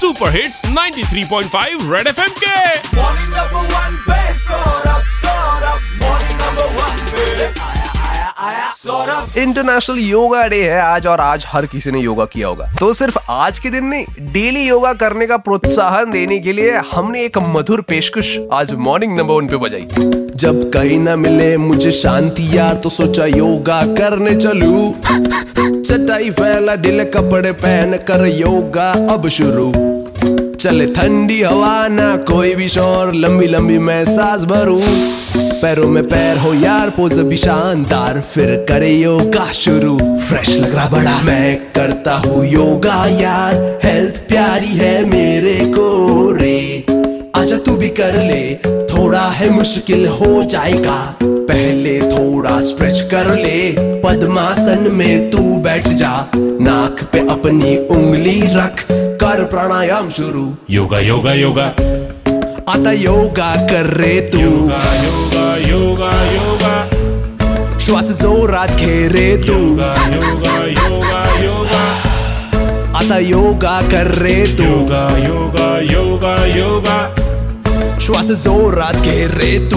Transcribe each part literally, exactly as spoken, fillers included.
Super hits ninety three point five Red FM के। Morning number one पे Saurabh Saurabh morning number one पे आया आया आया सौरभ। इंटरनेशनल योगा डे है आज और आज हर किसी ने योगा किया होगा। तो सिर्फ आज के दिन नहीं, डेली योगा करने का प्रोत्साहन देने के लिए हमने एक मधुर पेशकश आज मॉर्निंग नंबर वन पे बजाई। जब कहीं ना मिले मुझे शांति यार तो सोचा योगा करने चलूं। चटाई फैला ढीले कपड़े पहन कर योगा अब शुरू। चले ठंडी हवा ना कोई भी शोर, लंबी लंबी मैं सांस भरूं। पैरों में पैर हो यार पोज भी शानदार, फिर करे योगा शुरू। फ्रेश लग रहा बड़ा मैं करता हूँ योगा यार, हेल्थ प्यारी है मेरे को रे। आजा तू भी कर ले, थोड़ा है मुश्किल हो जाएगा। पहले थोड़ा स्ट्रेच कर ले, पद्मासन में तू बैठ जा। नाक पे अपनी उंगली रख, कर प्राणायाम शुरू। योगा योगा योगा आता योगा कर रे तू। योगा योगा योगा योगा श्वास जोरात घेरे तू। योगा योगा योगा योगा आता योगा कर रे तू। योगा योगा योगा योगा श्वास जोरात घेरे तू।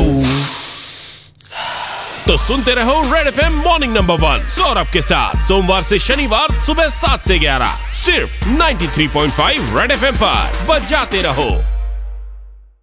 तो सुनते रहो Red FM morning number one Saurabh के साथ सोमवार से शनिवार सुबह सात से ग्यारह सिर्फ ninety three point five Red FM पर बजाते रहो।